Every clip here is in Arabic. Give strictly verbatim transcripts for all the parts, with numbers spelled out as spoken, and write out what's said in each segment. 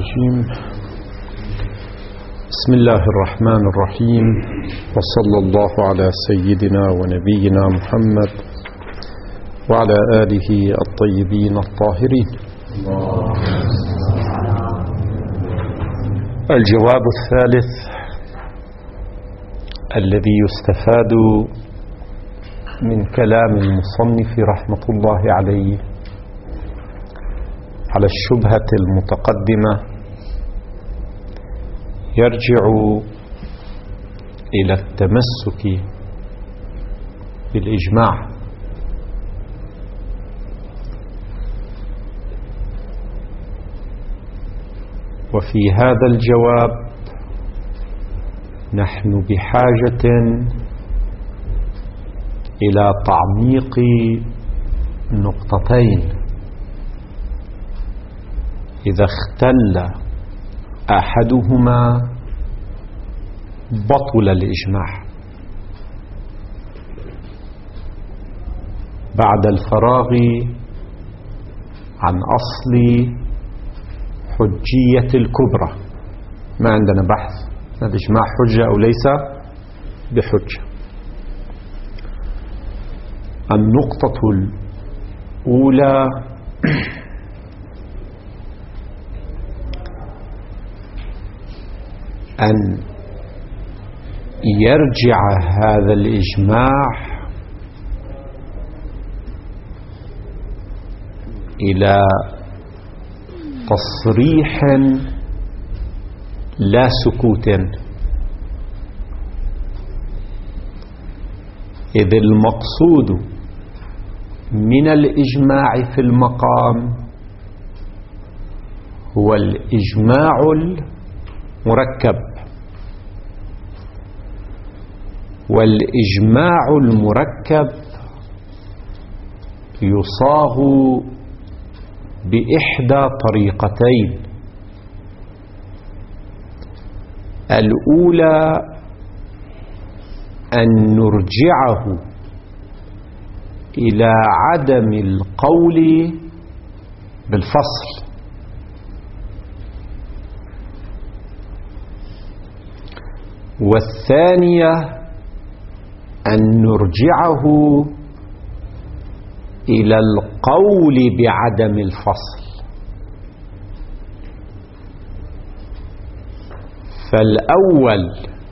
الرجيم. بسم الله الرحمن الرحيم، وصلى الله على سيدنا ونبينا محمد وعلى آله الطيبين الطاهرين. الجواب الثالث الذي يستفاد من كلام المصنف رحمة الله عليه على الشبهة المتقدمة يرجع إلى التمسك بالإجماع. وفي هذا الجواب نحن بحاجة إلى تعميق نقطتين. إذا اختل أحدهما بطل الإجماع. بعد الفراغ عن أصل حجية الكبرى ما عندنا بحث الإجماع حجة أو ليس بحجة. النقطة الأولى أن يرجع هذا الإجماع إلى تصريح لا سكوت، إذ المقصود من الإجماع في المقام هو الإجماع المركب، والإجماع المركب يصاغ بإحدى طريقتين. الأولى أن نرجعه إلى عدم القول بالفصل، والثانية أن نرجعه إلى القول بعدم الفصل. فالأول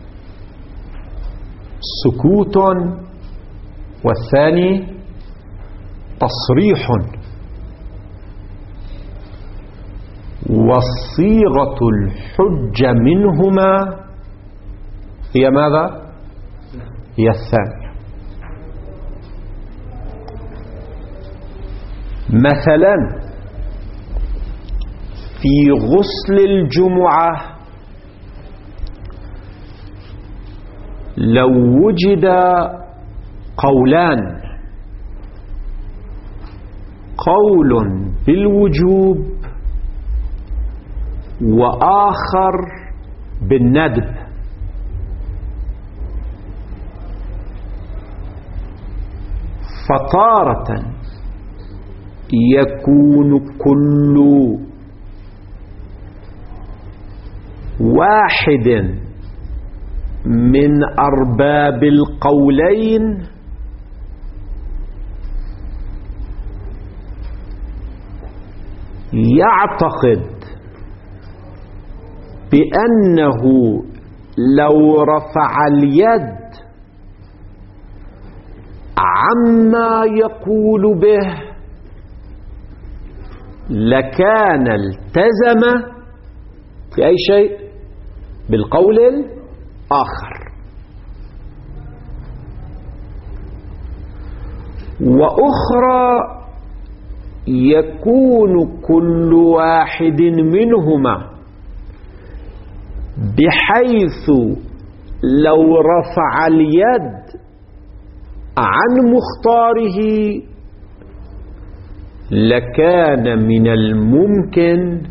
سكوت والثاني تصريح، وصيغة الحجة منهما هي ماذا؟ هي الثانية. مثلا في غسل الجمعة لو وجد قولان، قول بالوجوب وآخر بالندب، فطارة يكون كل واحد من أرباب القولين يعتقد بأنه لو رفع اليد عما يقول به لكان التزم في أي شيء بالقول الآخر. وأخرى يكون كل واحد منهما بحيث لو رفع اليد عن مختاره لكان من الممكن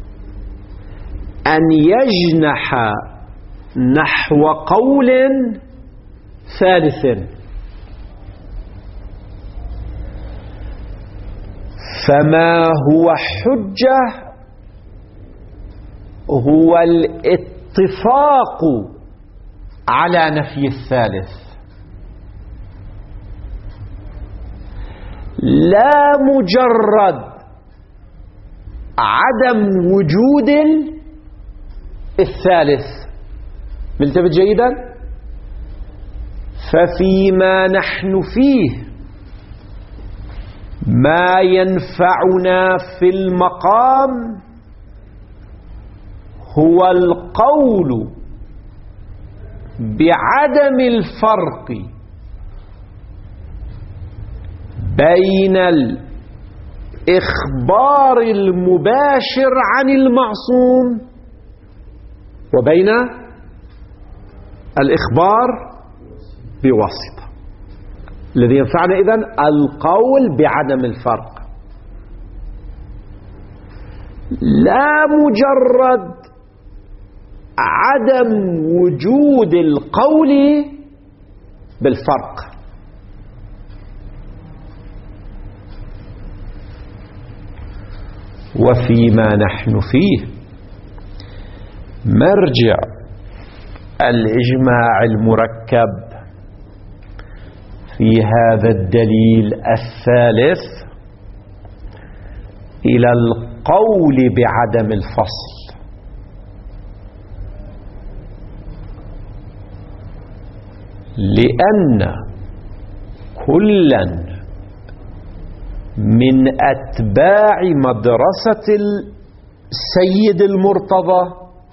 أن يجنح نحو قول ثالث. فما هو حجة هو الاتفاق على نفي الثالث، لا مجرد عدم وجود الثالث. ملتفت جيدا؟ ففيما نحن فيه ما ينفعنا في المقام هو القول بعدم الفرق بين الإخبار المباشر عن المعصوم وبين الإخبار بواسطة. الذي ينفعنا إذن القول بعدم الفرق، لا مجرد عدم وجود القول بالفرق. وفيما نحن فيه مرجع الإجماع المركب في هذا الدليل الثالث إلى القول بعدم الفصل، لأن كلا من أتباع مدرسة السيد المرتضى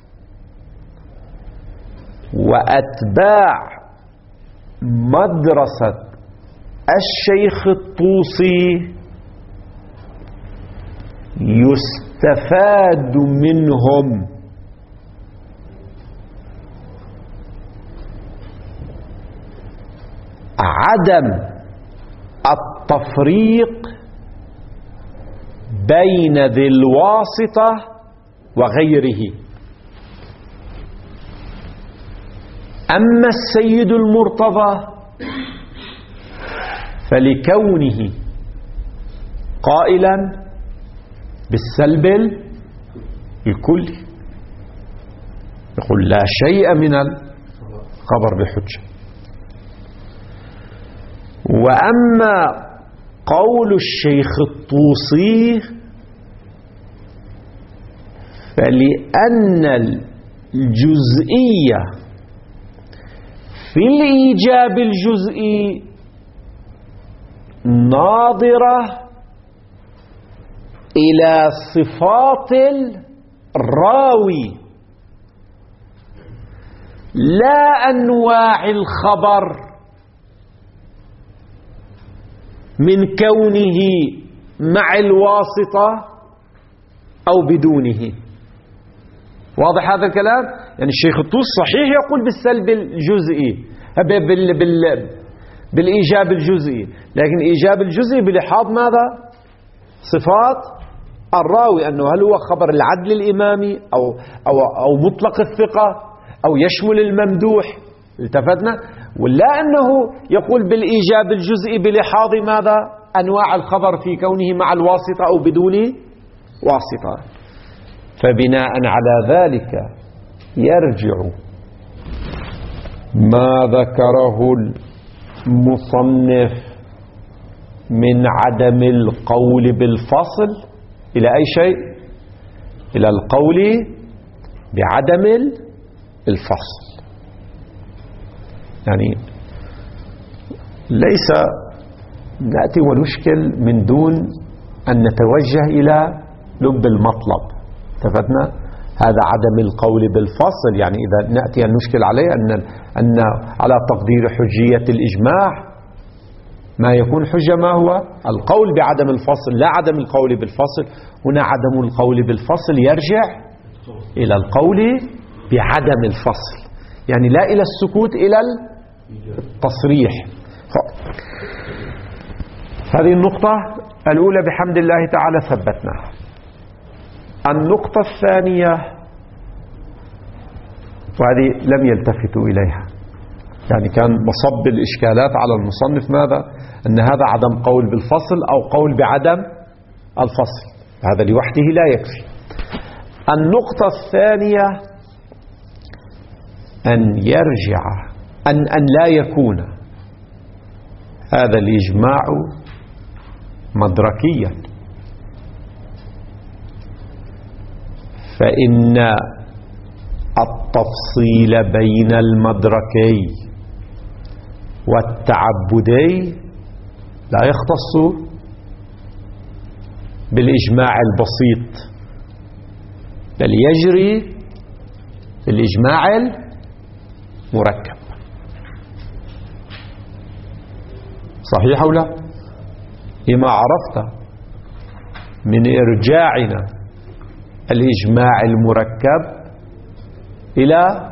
وأتباع مدرسة الشيخ الطوسي يستفاد منهم عدم التفريق بين ذي الواسطة وغيره. أما السيد المرتضى فلكونه قائلا بالسلب الكلي يقول لا شيء من الخبر بحجة. وأما قول الشيخ الطوسي فلأن الجزئية في الإيجاب الجزئي ناظرة إلى صفات الراوي لا أنواع الخبر من كونه مع الواسطة أو بدونه. واضح هذا الكلام؟ يعني الشيخ الطوسي صحيح يقول بالسلب الجزئي بال بال بالإيجاب الجزئي، لكن إيجاب الجزئي بلحاظ ماذا؟ صفات الراوي، أنه هل هو خبر العدل الإمامي أو, أو, أو مطلق الثقة أو يشمل الممدوح. التفتنا؟ ولا أنه يقول بالإيجاب الجزئي بلحاظ ماذا؟ أنواع الخبر في كونه مع الواسطة أو بدون واسطة. فبناء على ذلك يرجع ما ذكره المصنف من عدم القول بالفصل إلى أي شيء؟ إلى القول بعدم الفصل. يعني ليس نأتي ونشكل من دون أن نتوجه إلى لب المطلب. اتفقنا؟ هذا عدم القول بالفصل، يعني إذا نأتي أن نشكل عليه أن, أن على تقدير حجية الإجماع ما يكون حجة ما هو القول بعدم الفصل لا عدم القول بالفصل. هنا عدم القول بالفصل يرجع إلى القول بعدم الفصل، يعني لا إلى السكوت، إلى التصريح. هذه النقطة الأولى بحمد الله تعالى ثبتناها. النقطة الثانية وهذه لم يلتفتوا إليها، يعني كان مصب الإشكالات على المصنف ماذا؟ أن هذا عدم قول بالفصل أو قول بعدم الفصل، هذا لوحده لا يكفي. النقطة الثانية أن يرجع أن, أن لا يكون هذا الإجماع مدركيا، فإن التفصيل بين المدركي والتعبدي لا يختص بالإجماع البسيط، بل يجري في الإجماع المركب. صحيح أو لا؟ لما عرفت من إرجاعنا الإجماع المركب إلى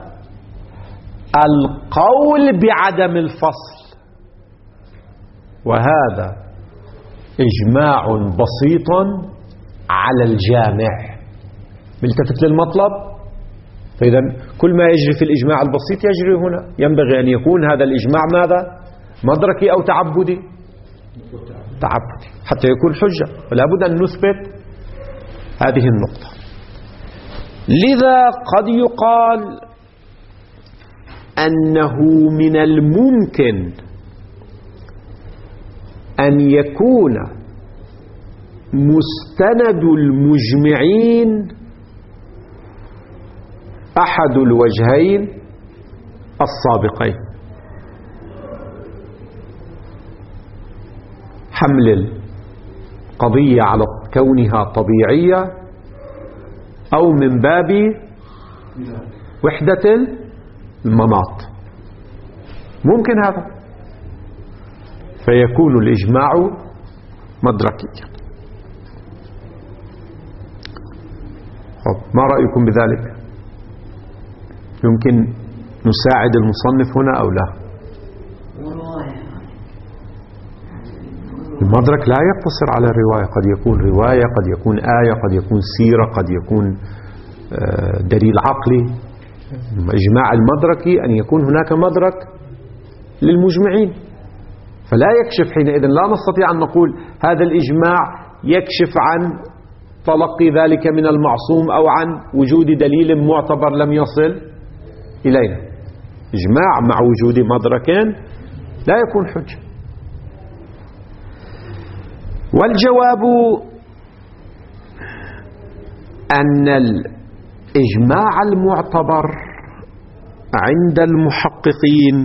القول بعدم الفصل، وهذا إجماع بسيط على الجامع. ملتفت للمطلب؟ فإذا كل ما يجري في الإجماع البسيط يجري هنا. ينبغي أن يكون هذا الإجماع ماذا؟ مدركي أو تعبدي؟ تعبدي حتى يكون حجة، فلا بد أن نثبت هذه النقطة. لذا قد يقال أنه من الممكن أن يكون مستند المجمعين أحد الوجهين السابقين: حمل القضية على كونها طبيعية، أو من باب وحدة المناط. ممكن هذا، فيكون الإجماع مدركيا. ما رأيكم بذلك؟ يمكن نساعد المصنف هنا أو لا؟ المدرك لا يقتصر على الرواية، قد يكون رواية، قد يكون آية، قد يكون سيرة، قد يكون دليل عقلي. إجماع المدركي أن يكون هناك مدرك للمجمعين، فلا يكشف حينئذ، لا نستطيع أن نقول هذا الإجماع يكشف عن تلقي ذلك من المعصوم أو عن وجود دليل معتبر لم يصل إلينا. إجماع مع وجود مدركين لا يكون حجة. والجواب أن الإجماع المعتبر عند المحققين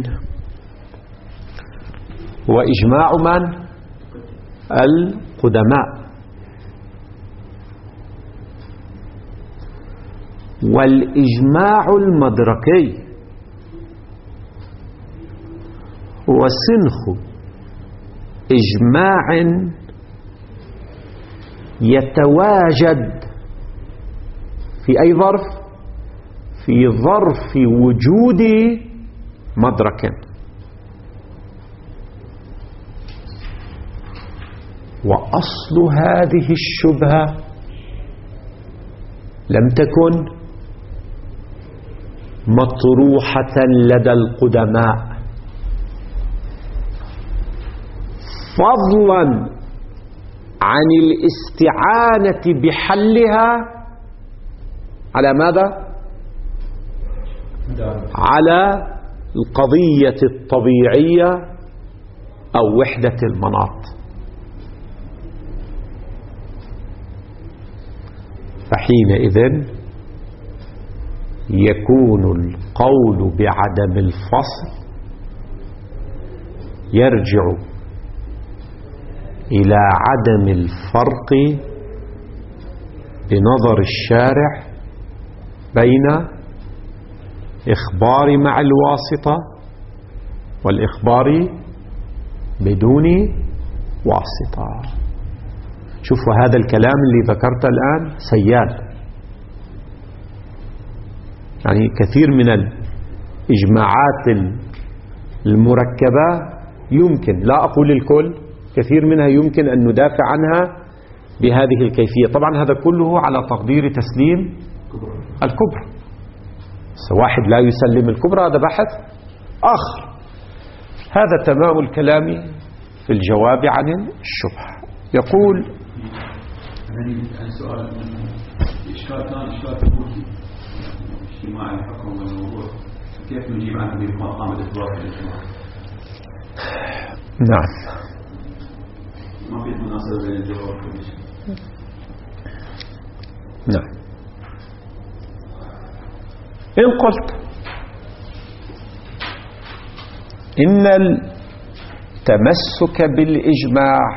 هو إجماع من؟ القدماء. والإجماع المدركي هو سنخ إجماع يتواجد في أي ظرف؟ في ظرف وجود مدرك. وأصل هذه الشبهة لم تكن مطروحة لدى القدماء، فضلا عن الاستعانة بحلها على ماذا؟ على القضية الطبيعية أو وحدة المناط. فحينئذ يكون القول بعدم الفصل يرجع إلى عدم الفرق بنظر الشارع بين إخبار مع الواسطة والإخبار بدون واسطة. شوفوا هذا الكلام اللي ذكرته الآن سيال، يعني كثير من الإجماعات المركبة يمكن، لا أقول الكل، كثير منها يمكن أن ندافع عنها بهذه الكيفية. طبعا هذا كله على تقدير تسليم الكبرى. واحد لا يسلم الكبرى هذا بحث آخر. هذا تمام الكلام في الجواب عن الشبهة. يقول سؤال إشكال كان إشكال ثبوتي اجتماع الحكم والموضوع، كيف نجيب عنه بمقام الإثبات والاجتماع؟ نعم، ما في مناسبة بين الجواب والإشكال. نعم. إن قلت إن التمسك بالإجماع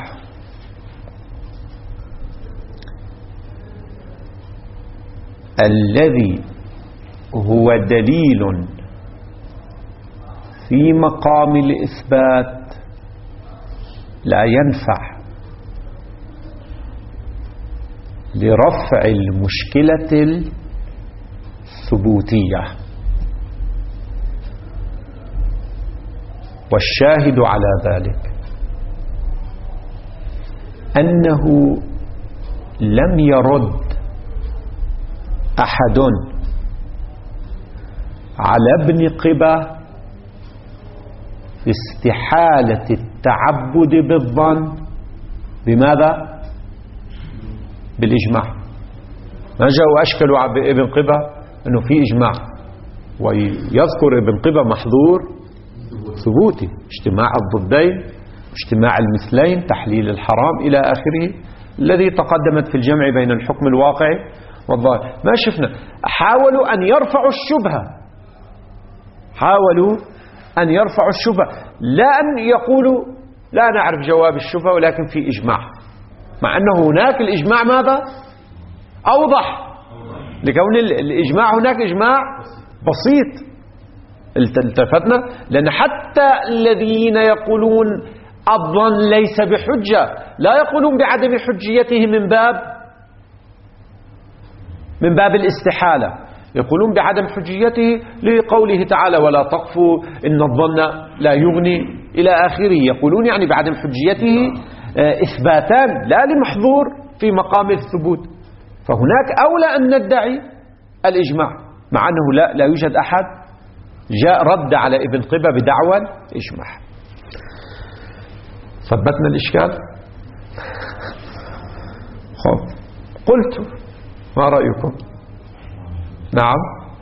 الذي هو دليل في مقام الإثبات لا ينفع لرفع المشكلة الثبوتية، والشاهد على ذلك أنه لم يرد أحد على ابن قبة في استحالة التعبد بالظن بماذا؟ بالإجماع. ما جاءوا أشكلوا على ابن قبة أنه في إجماع، ويذكر ابن قبة محظور ثبوتي، اجتماع الضدين، اجتماع المثلين، تحليل الحرام إلى آخره، الذي تقدمت في الجمع بين الحكم الواقعي والظاهر. ما شفنا حاولوا أن يرفعوا الشبهة، حاولوا أن يرفعوا الشبهة، لا أن يقولوا لا نعرف جواب الشبهة ولكن في إجماع، مع أنه هناك الإجماع ماذا؟ أوضح، لكون الإجماع هناك إجماع بسيط. التفتنا لأن حتى الذين يقولون الظن ليس بحجة لا يقولون بعدم حجيته من باب من باب الاستحالة، يقولون بعدم حجيته لقوله تعالى ولا تقفوا إن الظن لا يغني إلى آخره، يقولون يعني بعدم حجيته إثباتان لا لمحظور في مقام الثبوت. فهناك أولى أن ندعي الإجماع، مع أنه لا, لا يوجد أحد جاء رد على ابن قبة بدعوى الإجماع. ثبتنا الإشكال. خب قلت ما رأيكم؟ نعم.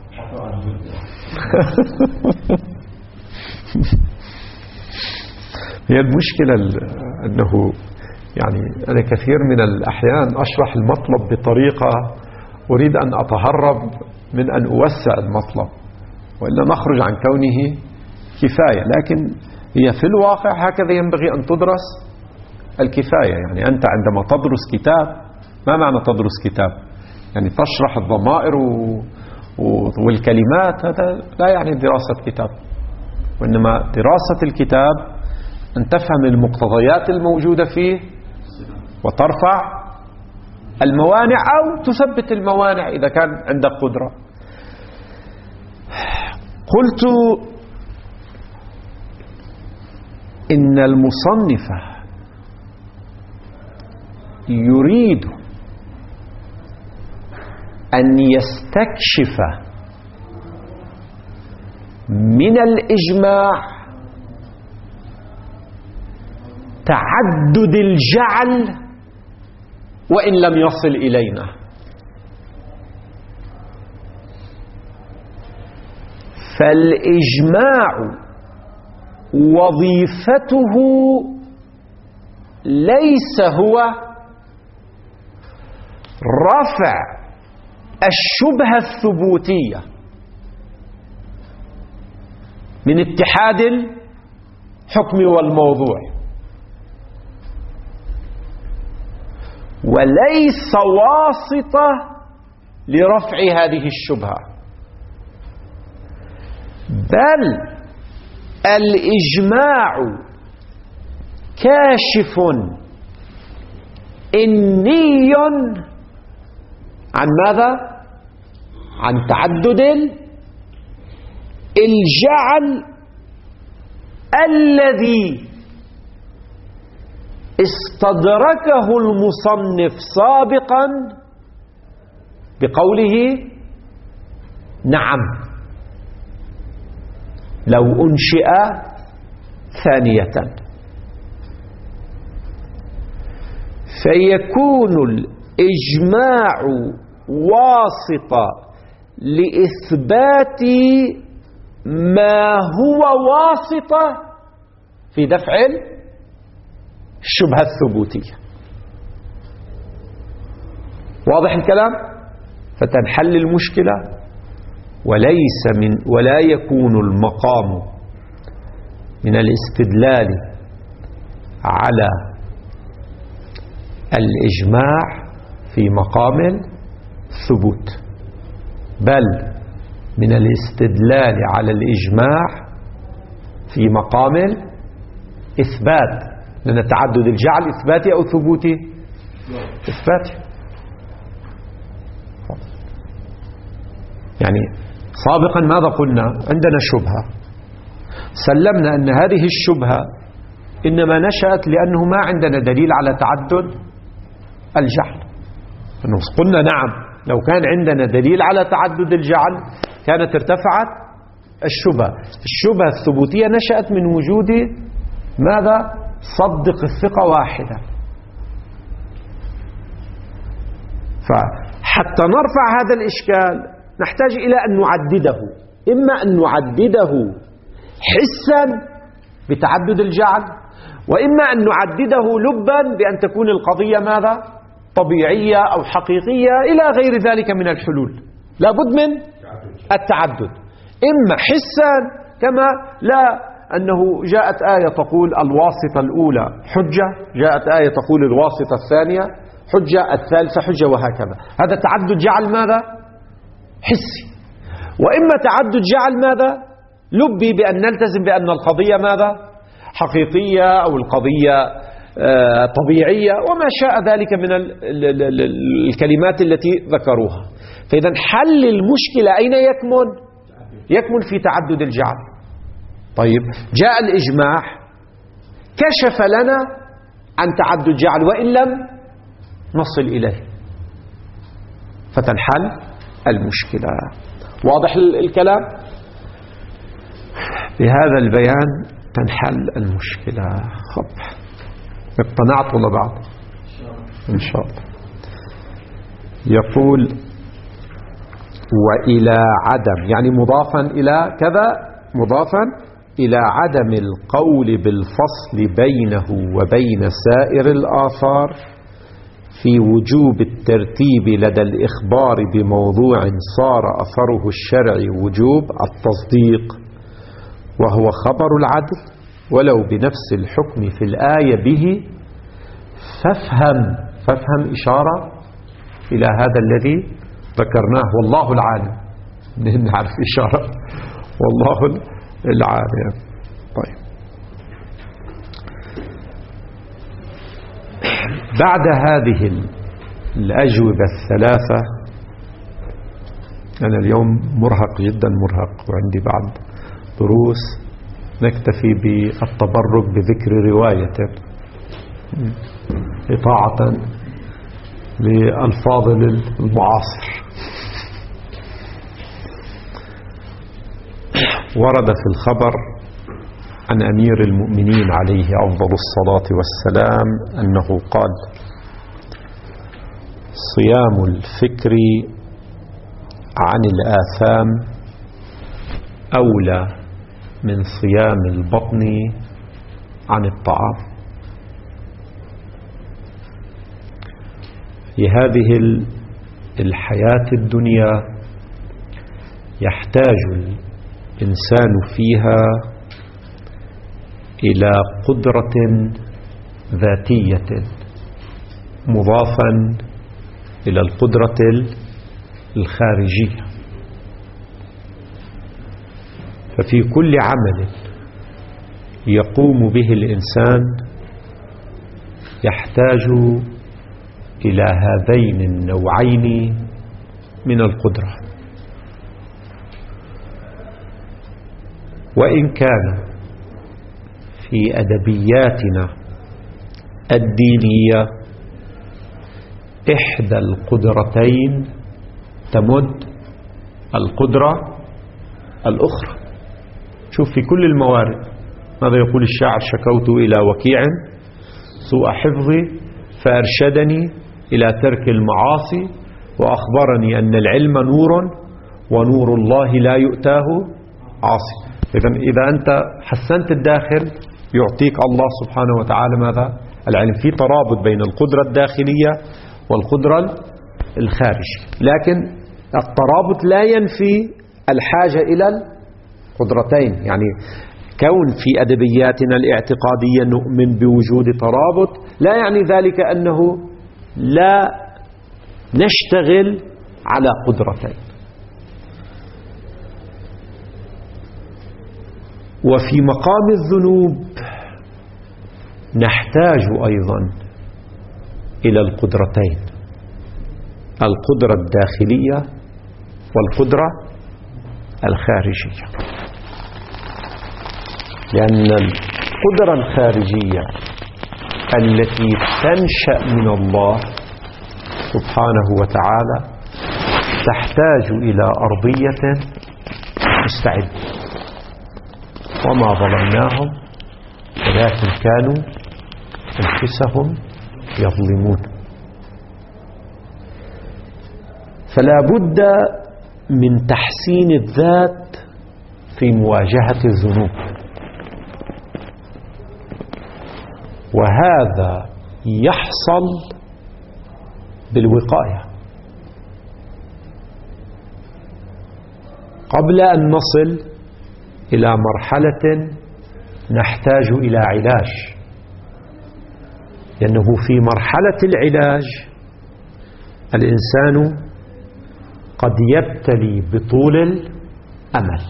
هي المشكلة أنه يعني أنا كثير من الأحيان أشرح المطلب بطريقة أريد أن أتهرب من أن أوسع المطلب، وإلا نخرج عن كونه كفاية، لكن هي في الواقع هكذا ينبغي أن تدرس الكفاية. يعني أنت عندما تدرس كتاب، ما معنى تدرس كتاب؟ يعني تشرح الضمائر والكلمات، هذا لا يعني دراسة كتاب، وإنما دراسة الكتاب أن تفهم المقتضيات الموجودة فيه وترفع الموانع أو تثبت الموانع إذا كان عندك قدرة. قلت إن المصنف يريد أن يستكشف من الإجماع تعدد الجعل وإن لم يصل إلينا. فالإجماع وظيفته ليس هو رفع الشبهة الثبوتية من اتحاد الحكم والموضوع، وليس واسطة لرفع هذه الشبهة، بل الإجماع كاشف إني عن ماذا؟ عن تعدد الجعل الذي استدركه المصنف سابقا بقوله نعم لو أنشئ ثانية. فيكون الإجماع واسطة لإثبات ما هو واسطة في دفع الشبهة الثبوتية. واضح الكلام؟ فتنحل المشكلة، وليس من ولا يكون المقام من الاستدلال على الإجماع في مقام الثبوت، بل من الاستدلال على الإجماع في مقام الإثبات، لأن تعدد الجعل إثباتي أو ثبوتي؟ إثباتي. يعني سابقا ماذا قلنا؟ عندنا شبهة، سلمنا أن هذه الشبهة إنما نشأت لأنه ما عندنا دليل على تعدد الجعل. قلنا نعم، لو كان عندنا دليل على تعدد الجعل كانت ارتفعت الشبهة. الشبهة الثبوتية نشأت من وجود ماذا؟ صدق الثقة واحدة. فحتى نرفع هذا الإشكال نحتاج إلى أن نعدده، إما أن نعدده حسا بتعدد الجعل، وإما أن نعدده لبا بأن تكون القضية ماذا؟ طبيعية أو حقيقية إلى غير ذلك من الحلول. لابد من التعدد، إما حسا كما لا أنه جاءت آية تقول الواسطة الأولى حجة، جاءت آية تقول الواسطة الثانية حجة، الثالثة حجة، وهكذا. هذا تعدد جعل ماذا؟ حسي. وإما تعدد جعل ماذا؟ لبي، بأن نلتزم بأن القضية ماذا؟ حقيقية أو القضية طبيعية وما شاء ذلك من الكلمات التي ذكروها. فإذا حل المشكلة أين يكمن؟ يكمن في تعدد الجعل. طيب، جاء الإجماع كشف لنا عن تعدد جعل وإن لم نصل إليه، فتنحل المشكلة. واضح الكلام؟ بهذا البيان تنحل المشكلة. خب، اقتنعت ولا بعد؟ إن شاء الله. يقول وإلى عدم، يعني مضافا إلى كذا، مضافا إلى عدم القول بالفصل بينه وبين سائر الآثار في وجوب الترتيب لدى الإخبار بموضوع صار أثره الشرعي وجوب التصديق، وهو خبر العدل ولو بنفس الحكم في الآية به، فافهم فافهم إشارة إلى هذا الذي ذكرناه، والله العالم. نعرف إشارة والله العالم. طيب، بعد هذه الأجوبة الثلاثة، أنا اليوم مرهق جدا، مرهق وعندي بعض دروس، نكتفي بالتبرك بذكر رواية إطاعة للفاضل المعاصر. ورد في الخبر عن أمير المؤمنين عليه أفضل الصلاة والسلام أنه قال: صيام الفكر عن الآثام أولى من صيام البطن عن الطعام. في هذه الحياة الدنيا يحتاج الإنسان فيها إلى قدرة ذاتية مضافا إلى القدرة الخارجية. ففي كل عمل يقوم به الإنسان يحتاج إلى هذين النوعين من القدرة. وإن كان في أدبياتنا الدينية إحدى القدرتين تمد القدرة الأخرى. شوف في كل الموارد ماذا يقول الشاعر: شكوت إلى وكيع سوء حفظي فأرشدني إلى ترك المعاصي، وأخبرني أن العلم نور ونور الله لا يؤتاه عاصي. إذن إذا أنت حسنت الداخل يعطيك الله سبحانه وتعالى ماذا؟ العلم. في ترابط بين القدرة الداخلية والقدرة الخارجية، لكن الترابط لا ينفي الحاجة إلى القدرتين. يعني كون في أدبياتنا الاعتقادية نؤمن بوجود ترابط لا يعني ذلك أنه لا نشتغل على قدرتين. وفي مقام الذنوب نحتاج أيضا إلى القدرتين، القدرة الداخلية والقدرة الخارجية، لأن القدرة الخارجية التي تنشأ من الله سبحانه وتعالى تحتاج إلى أرضية مستعدة. وما ظلمناهم ولكن كانوا أنفسهم يظلمون. فلا بد من تحسين الذات في مواجهة الذنوب، وهذا يحصل بالوقاية. قبل أن نصل إلى مرحلة نحتاج إلى علاج، لأنه في مرحلة العلاج الإنسان قد يبتلي بطول الأمل،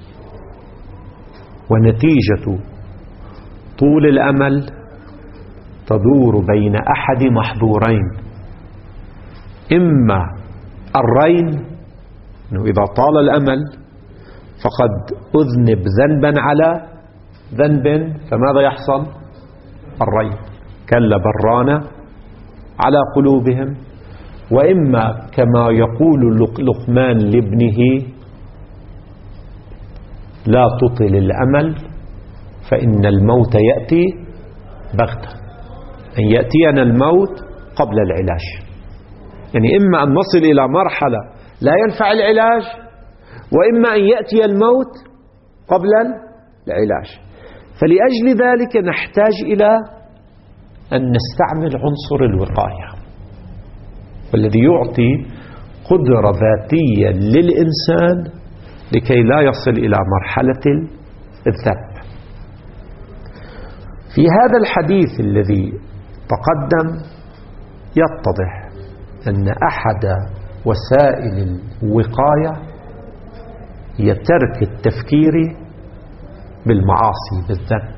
ونتيجة طول الأمل تدور بين أحد محظورين: إما الرين، أنه إذا طال الأمل فقد أذنب ذنبا على ذنب، فماذا يحصل؟ الرين، كلا بران على قلوبهم. وإما كما يقول لقمان لابنه: لا تطل الأمل فإن الموت يأتي بغتة، أن يأتينا الموت قبل العلاج. يعني إما أن نصل إلى مرحلة لا ينفع العلاج، وإما أن يأتي الموت قبل العلاج. فلأجل ذلك نحتاج إلى أن نستعمل عنصر الوقاية، والذي يعطي قدرة ذاتية للإنسان لكي لا يصل إلى مرحلة الذنب. في هذا الحديث الذي تقدم يتضح أن أحد وسائل الوقاية هي ترك التفكير بالمعاصي، بالذنب.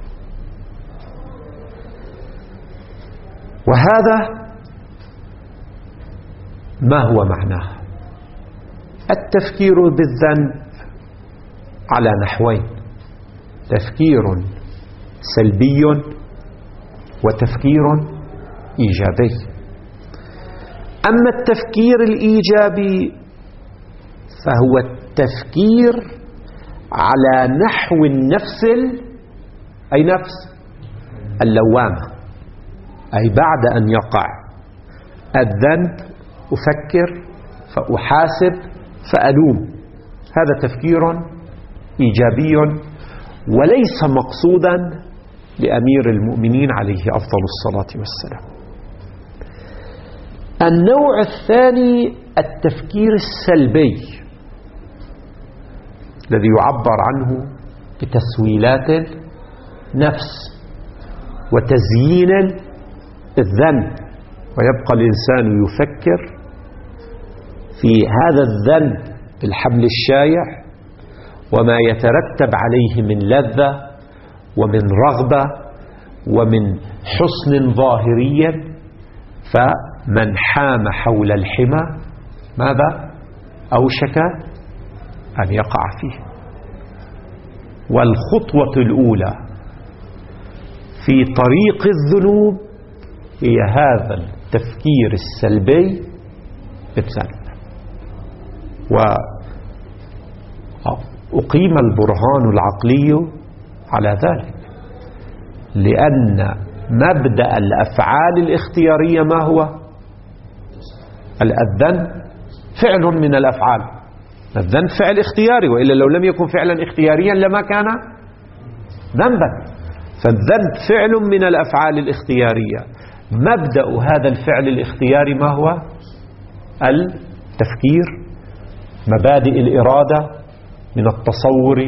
وهذا ما هو معناه؟ التفكير بالذنب على نحوين: تفكير سلبي وتفكير إيجابي. أما التفكير الإيجابي فهو التفكير على نحو النفس، أي نفس اللوامة، أي بعد أن يقع الذنب أفكر فأحاسب فألوم. هذا تفكير إيجابي وليس مقصودا لأمير المؤمنين عليه أفضل الصلاة والسلام. النوع الثاني التفكير السلبي الذي يعبر عنه بتسويلات النفس وتزيين الذنب، ويبقى الإنسان يفكر في هذا الذنب بالحبل الشايع وما يترتب عليه من لذة ومن رغبة ومن حسن ظاهري، فمن حام حول الحمى ماذا؟ أوشك أن يقع فيه. والخطوة الأولى في طريق الذنوب هي هذا التفكير السلبي بالذنب. وأقيم البرهان العقلي على ذلك، لأن مبدأ الأفعال الاختيارية ما هو؟ الذنب فعل من الأفعال، الذنب فعل اختياري، وإلا لو لم يكن فعلا اختياريا لما كان ذنبا. فالذنب فعل من الأفعال الاختيارية. مبدأ هذا الفعل الاختياري ما هو؟ التفكير. مبادئ الإرادة من التصور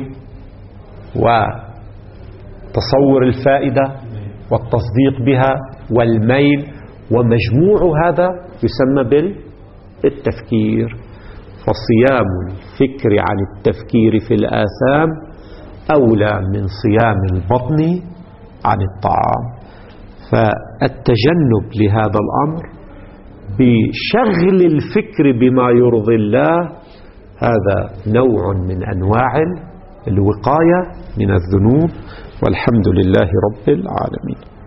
وتصور الفائدة والتصديق بها والميل، ومجموع هذا يسمى بالتفكير. فصيام الفكر عن التفكير في الآثام أولى من صيام البطن عن الطعام. فالتجنب لهذا الأمر بشغل الفكر بما يرضي الله هذا نوع من أنواع الوقاية من الذنوب، والحمد لله رب العالمين.